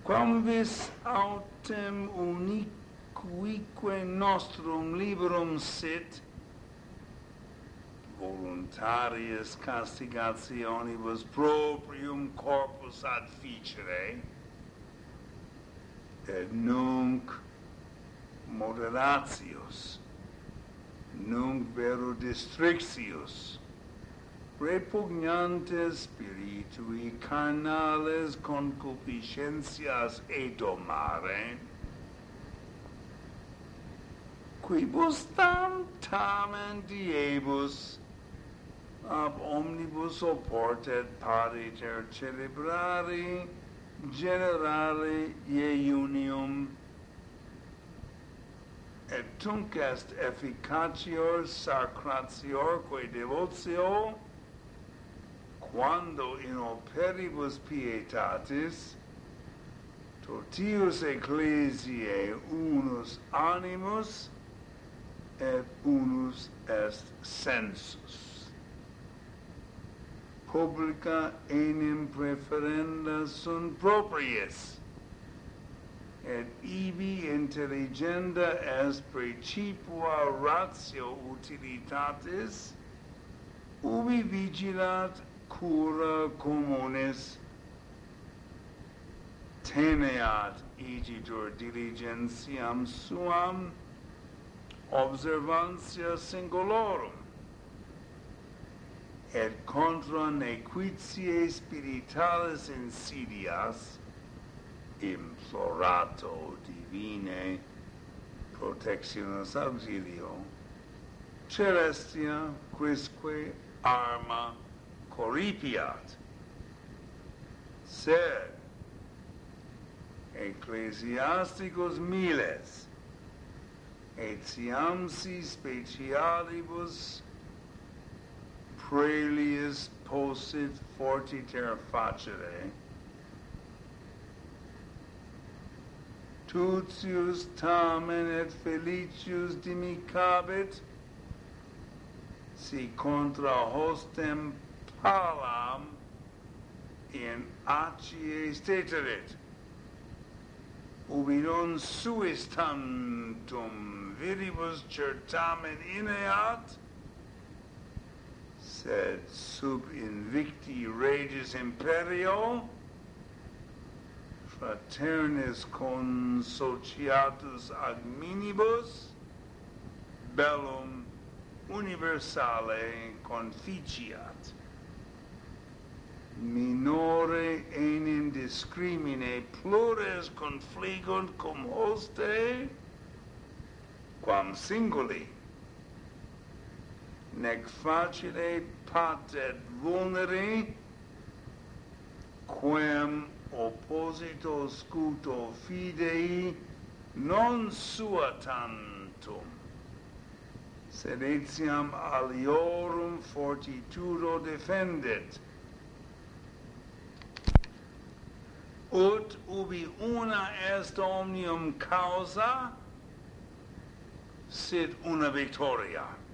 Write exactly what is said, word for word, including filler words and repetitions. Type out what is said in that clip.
Quam vis autem unique nostrum liberum sit, voluntarius castigationibus proprium corpus ad ficere, et nunc moderatius, nunc vero districtius, repugnantes spiritui carnales concupiscentias edomare, quibus tam tamen diebus ab omnibus oportet pariter celebrari generale iunium, et tunc est efficacior sacratiorque devotio, quando in operibus pietatis totius ecclesiae unus animus et unus est sensus. Publica enim preferenda sunt propriis, et ibi intelligenda est precipua ratio utilitatis, ubi vigilat cura communis, teneat igitur diligentiam suam, observantia singulorum, et contra nequitiae spiritualis insidias implorato divine protectionis auxilio, celestia quisque arma corripiat, sed ecclesiasticus miles etiam si specialibus praelius possit fortiter facere, tutius tamen et felicius dimicabit, si contra hostem palam in acie steterit, ubi non suis tantum viribus certamen ineat, sed sub invicti regis imperio fraternis consociatus ad minibus bellum universale conficiat. Minore enim discrimine plures confligunt cum hoste, quam singuli, nec facile patet vulneri, quem opposito scuto fidei non sua tantum, sed etiam aliorum fortitudo defendit, ut ubi una est omnium causa, sit una victoria.